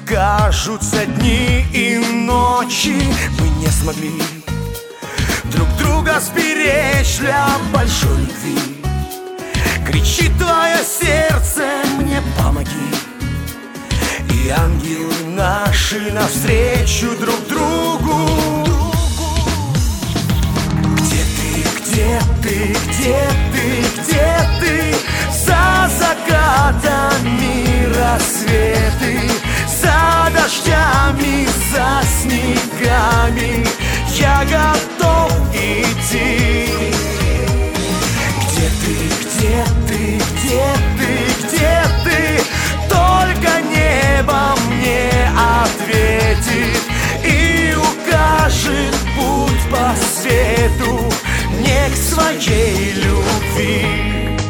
кажутся дни и ночи. Мы не смогли друг друга сберечь для большой любви. Кричит твое сердце, мне помоги. И ангелы наши навстречу друг другу. Где ты, где ты, где ты, где ты? За закатами рассветы, за дождями, за снегами я готов идти. Где ты, где ты, где ты, где ты? Только небо мне ответит и укажет путь по свету мне к своей любви.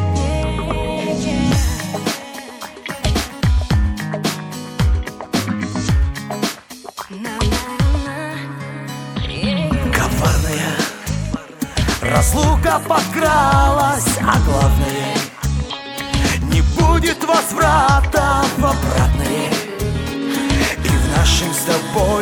Коварная разлука подкралась, а главное, не будет возврата в обратное. И в нашем с тобой